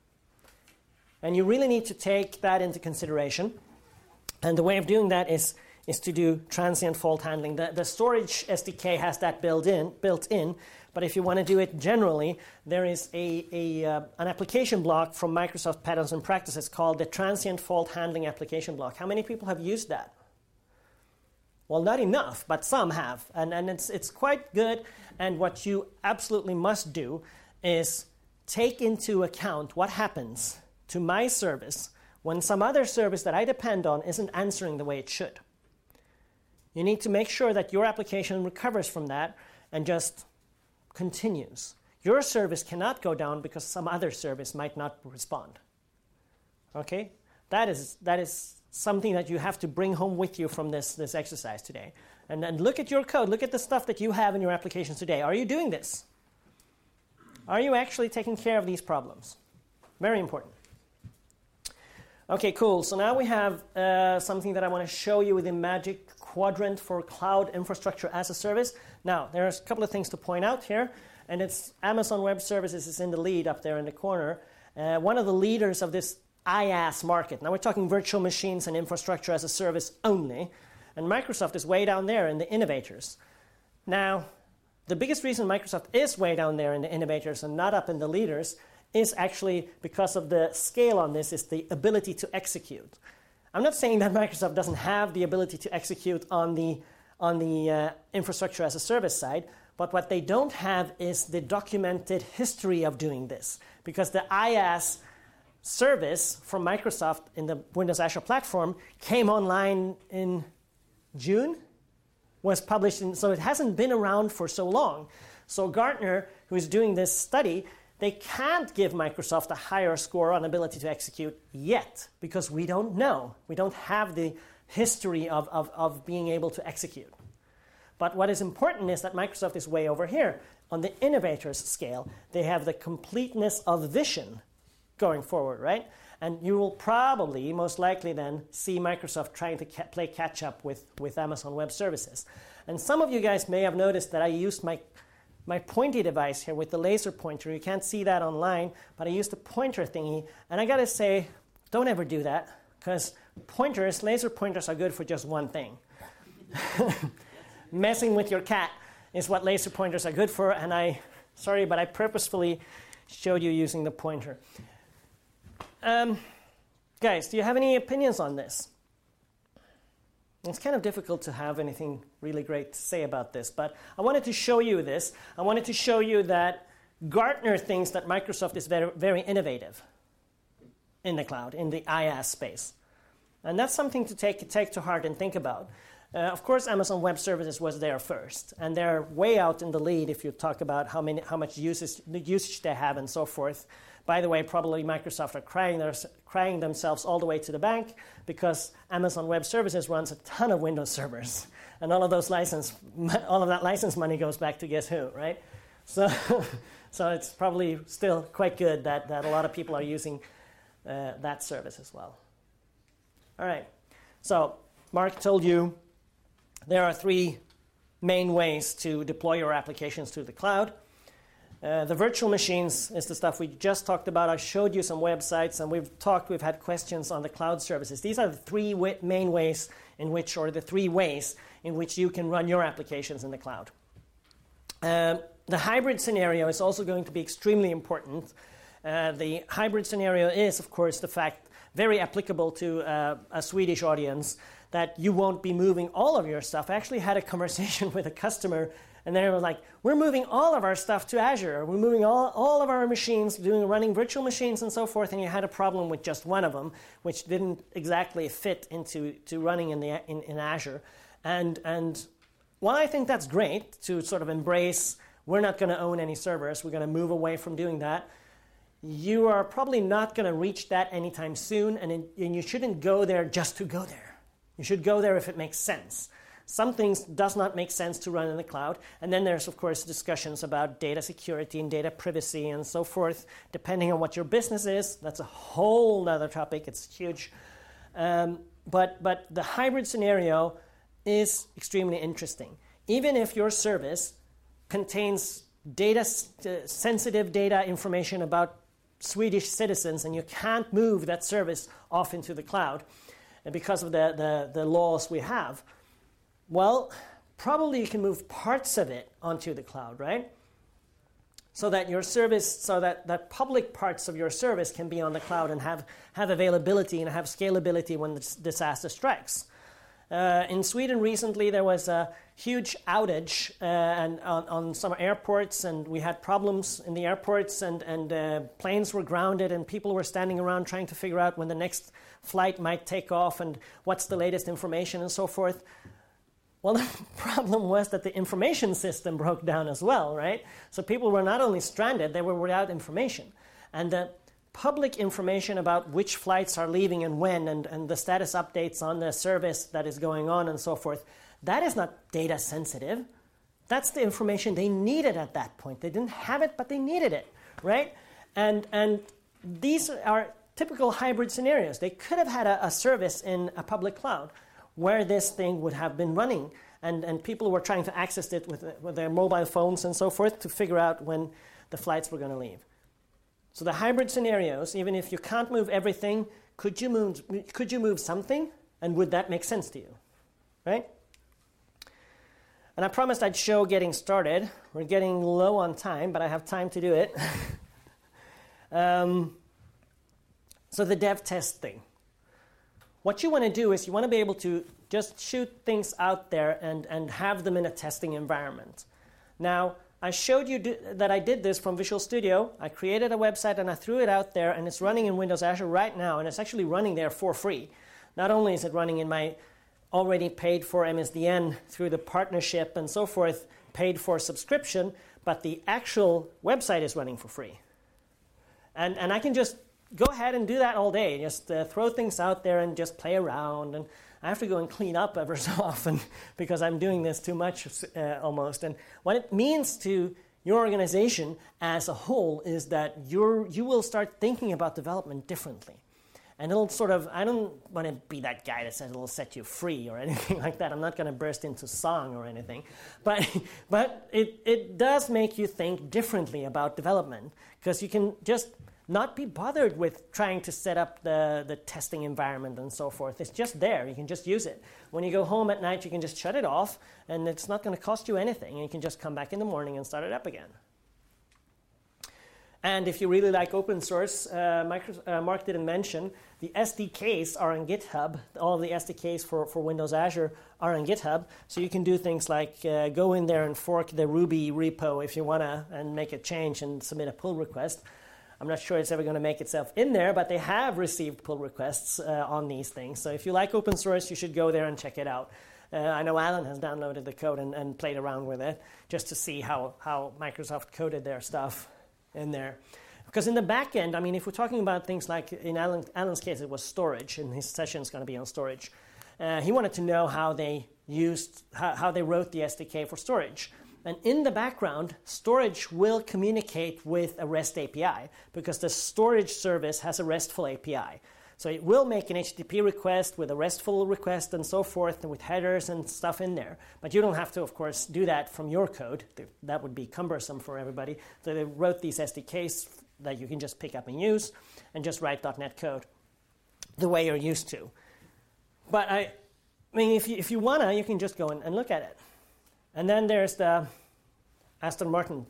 And you really need to take that into consideration. And the way of doing that is, is to do transient fault handling. The, the storage S D K has that built in, built in, but if you want to do it generally, there is a, a, uh, an application block from Microsoft Patterns and Practices called the Transient Fault Handling Application Block. How many people have used that? Well, not enough, but some have. And, and it's, it's quite good. And what you absolutely must do is take into account what happens to my service when some other service that I depend on isn't answering the way it should. You need to make sure that your application recovers from that and just continues. Your service cannot go down because some other service might not respond. Okay? That is, that is something that you have to bring home with you from this, this exercise today. And then look at your code. Look at the stuff that you have in your applications today. Are you doing this? Are you actually taking care of these problems? Very important. Okay, cool. So now we have uh, something that I want to show you with the Magic Quadrant for Cloud Infrastructure as a Service. Now, there's a couple of things to point out here, and it's Amazon Web Services is in the lead up there in the corner. Uh, one of the leaders of this IaaS market. Now we're talking virtual machines and infrastructure as a service only, and Microsoft is way down there in the innovators. Now, the biggest reason Microsoft is way down there in the innovators and not up in the leaders is actually because of the scale on this, is the ability to execute. I'm not saying that Microsoft doesn't have the ability to execute on the, on the uh, infrastructure as a service side, but what they don't have is the documented history of doing this, because the IaaS service from Microsoft in the Windows Azure platform came online in June, was published, in, so it hasn't been around for so long. So Gartner, who is doing this study, they can't give Microsoft a higher score on ability to execute yet, because we don't know. We don't have the history of, of, of being able to execute. But what is important is that Microsoft is way over here. On the innovators scale, they have the completeness of vision going forward, right? And you will probably, most likely then, see Microsoft trying to ca- play catch-up with, with Amazon Web Services. And some of you guys may have noticed that I used my my pointy device here with the laser pointer. You can't see that online, but I used a pointer thingy. And I got to say, don't ever do that, because pointers, laser pointers are good for just one thing. Messing with your cat is what laser pointers are good for, and I, sorry, but I purposefully showed you using the pointer. Um, guys, do you have any opinions on this? It's kind of difficult to have anything really great to say about this, but I wanted to show you this. I wanted to show you that Gartner thinks that Microsoft is very, very innovative in the cloud, in the IaaS space. And that's something to take, take to heart and think about. Uh, of course, Amazon Web Services was there first, and they're way out in the lead if you talk about how many, how much usage, usage they have and so forth. By the way, probably Microsoft are crying, their, crying themselves all the way to the bank, because Amazon Web Services runs a ton of Windows servers, and all of those license, all of that license money goes back to guess who, right? So, so it's probably still quite good that, that a lot of people are using uh, that service as well. All right. So Mark told you there are three main ways to deploy your applications to the cloud. Uh, the virtual machines is the stuff we just talked about. I showed you some websites, and we've talked, we've had questions on the cloud services. These are the three wa- main ways in which, or the three ways in which you can run your applications in the cloud. Um, the hybrid scenario is also going to be extremely important. Uh, the hybrid scenario is, of course, the fact very applicable to uh, a Swedish audience that you won't be moving all of your stuff. I actually had a conversation with a customer, and they were like, we're moving all of our stuff to Azure. We're moving all, all of our machines, doing running virtual machines and so forth, and you had a problem with just one of them, which didn't exactly fit into to running in, the, in, in Azure. And, and while I think that's great to sort of embrace, we're not going to own any servers, we're going to move away from doing that, you are probably not going to reach that anytime soon, and, in, and you shouldn't go there just to go there. You should go there if it makes sense. Some things does not make sense to run in the cloud, and then there's, of course, discussions about data security and data privacy and so forth, depending on what your business is. That's a whole other topic. It's huge. Um, but, but the hybrid scenario is extremely interesting. Even if your service contains data, uh, sensitive data information about Swedish citizens, and you can't move that service off into the cloud because of the, the, the laws we have, well, probably you can move parts of it onto the cloud, right? So that your service, so that, that public parts of your service can be on the cloud and have, have availability and have scalability when the disaster strikes. Uh, in Sweden recently, there was a huge outage uh, and on, on some airports, and we had problems in the airports, and, and uh, planes were grounded, and people were standing around trying to figure out when the next flight might take off and what's the latest information and so forth. Well, the problem was that the information system broke down as well, right? So people were not only stranded, they were without information. And the public information about which flights are leaving and when, and, and the status updates on the service that is going on and so forth, that is not data sensitive. That's the information they needed at that point. They didn't have it, but they needed it, right? And, and these are typical hybrid scenarios. They could have had a, a service in a public cloud where this thing would have been running, and, and people were trying to access it with, with their mobile phones and so forth to figure out when the flights were going to leave. So the hybrid scenarios, even if you can't move everything, could you move, could you move something, and would that make sense to you, right? And I promised I'd show getting started. We're getting low on time, but I have time to do it. um, so the dev test thing. What you want to do is you want to be able to just shoot things out there and, and have them in a testing environment. Now, I showed you do, that I did this from Visual Studio. I created a website and I threw it out there, and it's running in Windows Azure right now, and it's actually running there for free. Not only is it running in my already paid for M S D N through the partnership and so forth, paid for subscription, but the actual website is running for free. And, and I can just go ahead and do that all day, just uh, throw things out there and just play around. And I have to go and clean up ever so often because I'm doing this too much uh, almost. And what it means to your organization as a whole is that you're, you will start thinking about development differently. And it'll sort of, I don't want to be that guy that says it'll set you free or anything like that. I'm not going to burst into song or anything. But, but it, it does make you think differently about development, because you can just not be bothered with trying to set up the, the testing environment and so forth. It's just there. You can just use it. When you go home at night, you can just shut it off, and it's not going to cost you anything. And you can just come back in the morning and start it up again. And if you really like open source, uh, Microsoft, uh, Mark didn't mention, the S D Ks are on GitHub. All of the S D Ks for, for Windows Azure are on GitHub. So you can do things like uh, go in there and fork the Ruby repo if you want to, and make a change and submit a pull request. I'm not sure it's ever going to make itself in there, but they have received pull requests uh, on these things. So if you like open source, you should go there and check it out. Uh, I know Alan has downloaded the code and, and played around with it just to see how, how Microsoft coded their stuff in there. Because in the back end, I mean, if we're talking about things like, in Alan, Alan's case, it was storage, and his session is going to be on storage. Uh, he wanted to know how they used, how, how they wrote the S D K for storage. And in the background, storage will communicate with a REST A P I, because the storage service has a RESTful A P I. So it will make an H T T P request with a RESTful request and so forth, and with headers and stuff in there. But you don't have to, of course, do that from your code. That would be cumbersome for everybody. So they wrote these S D Ks that you can just pick up and use and just write dot net code the way you're used to. But I, I mean, if you, if you want to, you can just go and, and look at it. And then there's the Aston Martin.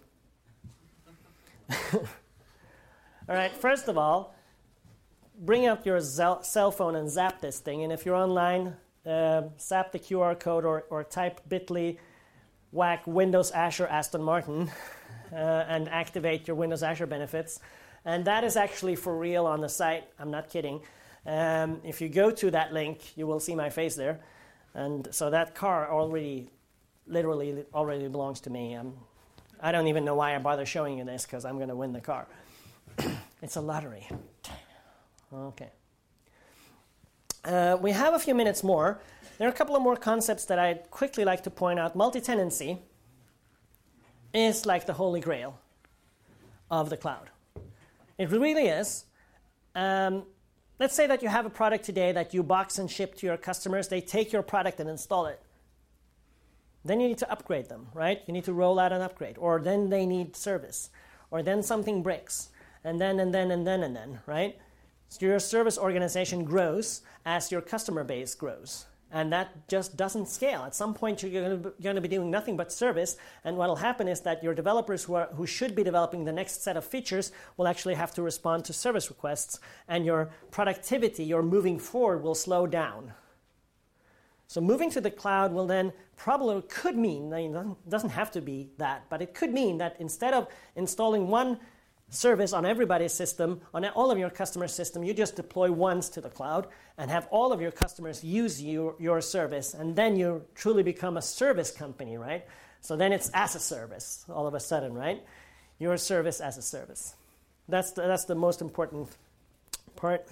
All right, first of all, bring up your cell phone and zap this thing. And if you're online, uh, zap the Q R code or, or type bit.ly whack Windows Azure Aston Martin uh, and activate your Windows Azure benefits. And that is actually for real on the site. I'm not kidding. Um, if you go to that link, you will see my face there. And so that car already, literally already belongs to me. Um, I don't even know why I bother showing you this, because I'm going to win the car. It's a lottery. Okay. Uh, we have a few minutes more. There are a couple of more concepts that I'd quickly like to point out. Multi-tenancy is like the holy grail of the cloud. It really is. Um, let's say that you have a product today that you box and ship to your customers. They take your product and install it. Then you need to upgrade them, right? You need to roll out an upgrade. Or then they need service. Or then something breaks. And then, and then, and then, and then, right? So your service organization grows as your customer base grows. And that just doesn't scale. At some point, you're going to be doing nothing but service. And what will happen is that your developers who, are, who should be developing the next set of features will actually have to respond to service requests. And your productivity, your moving forward, will slow down. So moving to the cloud will then probably could mean, I mean, it doesn't have to be that, but it could mean that instead of installing one service on everybody's system, on all of your customer system, you just deploy once to the cloud and have all of your customers use your, your service, and then you truly become a service company, right? So then it's as a service all of a sudden, right? Your service as a service. That's the, that's the most important part.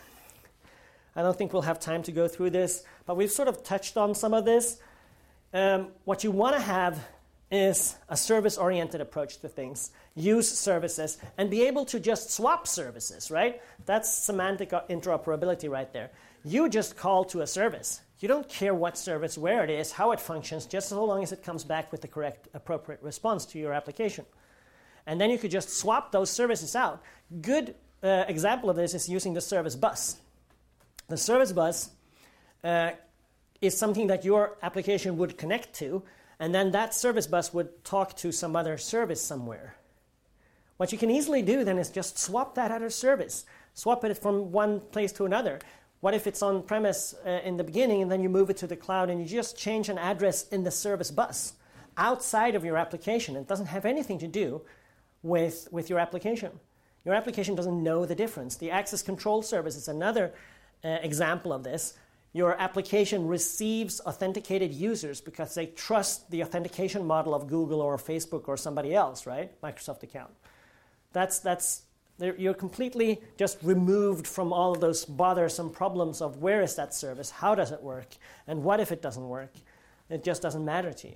I don't think we'll have time to go through this, but we've sort of touched on some of this. Um, what you want to have is a service-oriented approach to things. Use services and be able to just swap services, right? That's semantic interoperability right there. You just call to a service. You don't care what service, where it is, how it functions, just so long as it comes back with the correct, appropriate response to your application. And then you could just swap those services out. Good uh, example of this is using the service bus. The service bus uh, is something that your application would connect to, and then that service bus would talk to some other service somewhere. What you can easily do then is just swap that other service. Swap it from one place to another. What if it's on premise uh, in the beginning and then you move it to the cloud and you just change an address in the service bus outside of your application? It doesn't have anything to do with, with your application. Your application doesn't know the difference. The access control service is another uh, example of this. Your application receives authenticated users because they trust the authentication model of Google or Facebook or somebody else, right? Microsoft account. That's, that's, you're completely just removed from all of those bothersome problems of where is that service, how does it work, and what if it doesn't work? It just doesn't matter to you.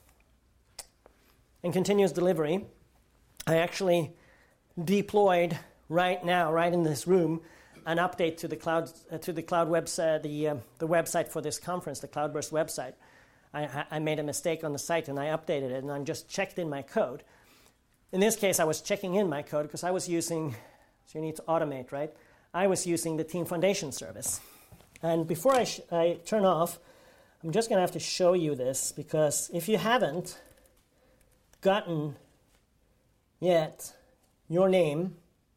In continuous delivery, I actually deployed right now, right in this room, an update to the cloud uh, to the cloud website, the uh, the website for this conference, the Cloudburst website. I, I made a mistake on the site and I updated it, and I just checked in my code. In this case, I was checking in my code because I was using, so you need to automate, right? I was using the Team Foundation service. And before I, sh- I turn off, I'm just going to have to show you this, because if you haven't gotten yet your name,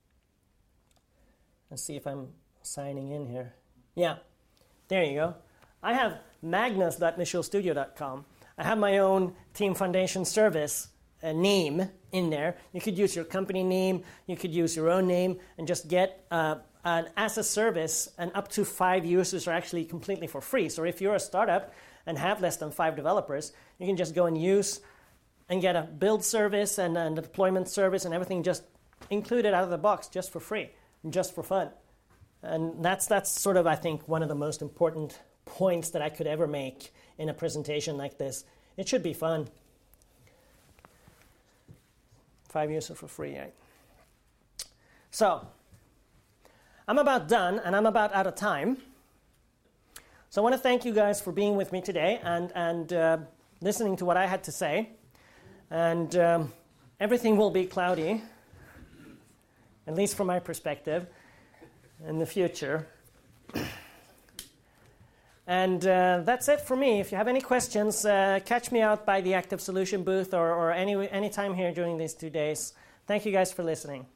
let's see if I'm signing in here. Yeah, there you go. I have magnus dot visual studio dot com. I have my own Team Foundation service uh, name in there. You could use your company name, you could use your own name, and just get uh, an as a service, and up to five users are actually completely for free. So if you're a startup and have less than five developers, you can just go and use and get a build service and, and a deployment service and everything just included out of the box just for free, just for fun. And that's that's sort of, I think, one of the most important points that I could ever make in a presentation like this. It should be fun. Five users for free, right? So, I'm about done, and I'm about out of time. So I want to thank you guys for being with me today and, and uh, listening to what I had to say. And um, everything will be cloudy, at least from my perspective, in the future. And uh, that's it for me. If you have any questions, uh, catch me out by the Active Solution booth or, or any any time here during these two days. Thank you guys for listening.